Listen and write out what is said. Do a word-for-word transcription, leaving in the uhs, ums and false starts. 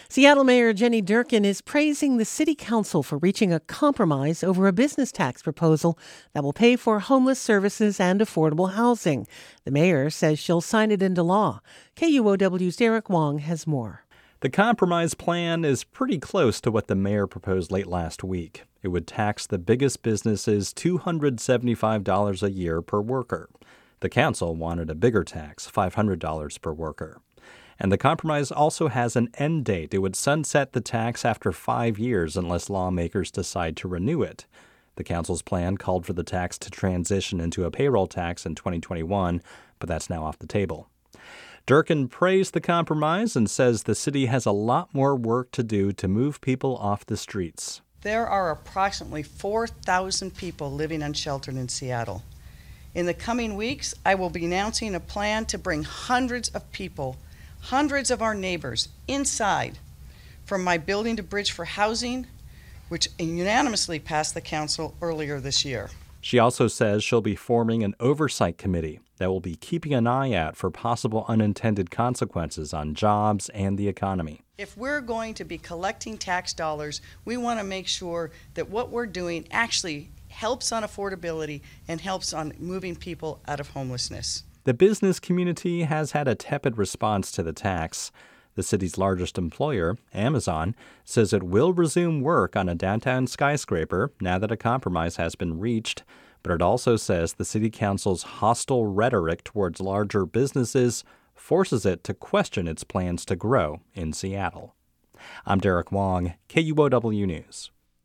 Seattle Mayor Jenny Durkan is praising the City Council for reaching a compromise over a business tax proposal that will pay for homeless services and affordable housing. The mayor says she'll sign it into law. K U O W's Derek Wong has more. The compromise plan is pretty close to what the mayor proposed late last week. It would tax the biggest businesses two hundred seventy-five dollars a year per worker. The council wanted a bigger tax, five hundred dollars per worker. And the compromise also has an end date. It would sunset the tax after five years unless lawmakers decide to renew it. The council's plan called for the tax to transition into a payroll tax in twenty twenty-one, but that's now off the table. Durkan praised the compromise and says the city has a lot more work to do to move people off the streets. There are approximately four thousand people living unsheltered in Seattle. In the coming weeks, I will be announcing a plan to bring hundreds of people, hundreds of our neighbors, inside from my Building to Bridge for Housing, which unanimously passed the council earlier this year. She also says she'll be forming an oversight committee that will be keeping an eye out for possible unintended consequences on jobs and the economy. If we're going to be collecting tax dollars, we want to make sure that what we're doing actually helps on affordability and helps on moving people out of homelessness. The business community has had a tepid response to the tax. The city's largest employer, Amazon, says it will resume work on a downtown skyscraper now that a compromise has been reached. But it also says the city council's hostile rhetoric towards larger businesses forces it to question its plans to grow in Seattle. I'm Derek Wong, K U O W News.